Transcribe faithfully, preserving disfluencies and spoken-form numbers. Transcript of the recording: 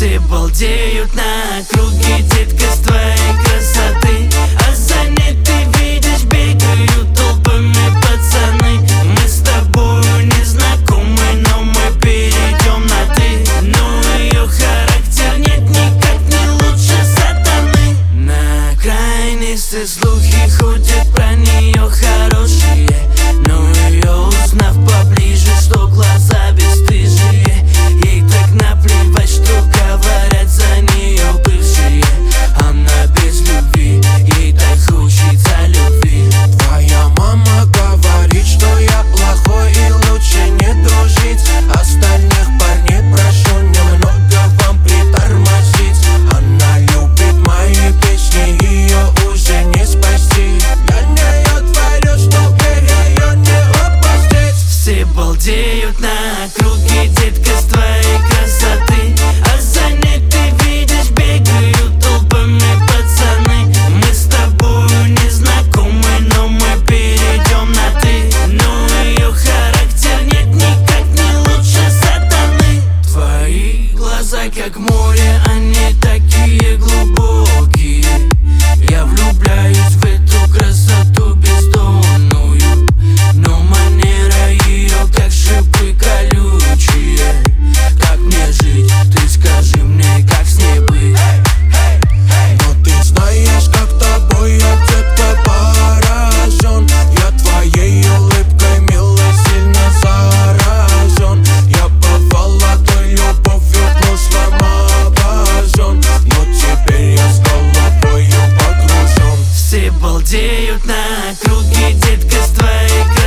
Все балдеют на округе, детка, с твоей красоты. А за ней ты видишь, бегают толпами пацаны. Мы с тобою не знакомы, но мы перейдем на ты. Но ее характер нет никак не лучше сатаны. На окраине все слухи ходят про нее хорошие, но ее узнав поближе, что глаза бесстыжие. Ей так наплевать, что говорят за нее бывшие. Она без любви, ей так хочется любви. Твоя мама говорит, что я плохой и лучше не дружить. Остальных парней прошу немного вам притормозить. Она любит мои песни, ее уже не спасти. Я не творю, чтобы ее не упустить. Все балдеют на округе, детка, с твоей красоты. А за ней ты видишь, бегают толпами пацаны. Мы с тобою не знакомы, но мы перейдем на ты. Но ее характер нет никак не лучше сатаны. Твои глаза как море, они такие глубокие. Я влюбляюсь в эту красоту бездонную, но манера ее как шипы колючие. Как мне жить? Ты скажи мне, как с ней быть? Но ты знаешь, как тобой я, детка, поражен. Я твоей улыбкой, милой, сильно заражен. Я бывала той любовью прошлым обожжен, но теперь я с головою погружен. Все балдеют на округе, детка, с твоей красоты.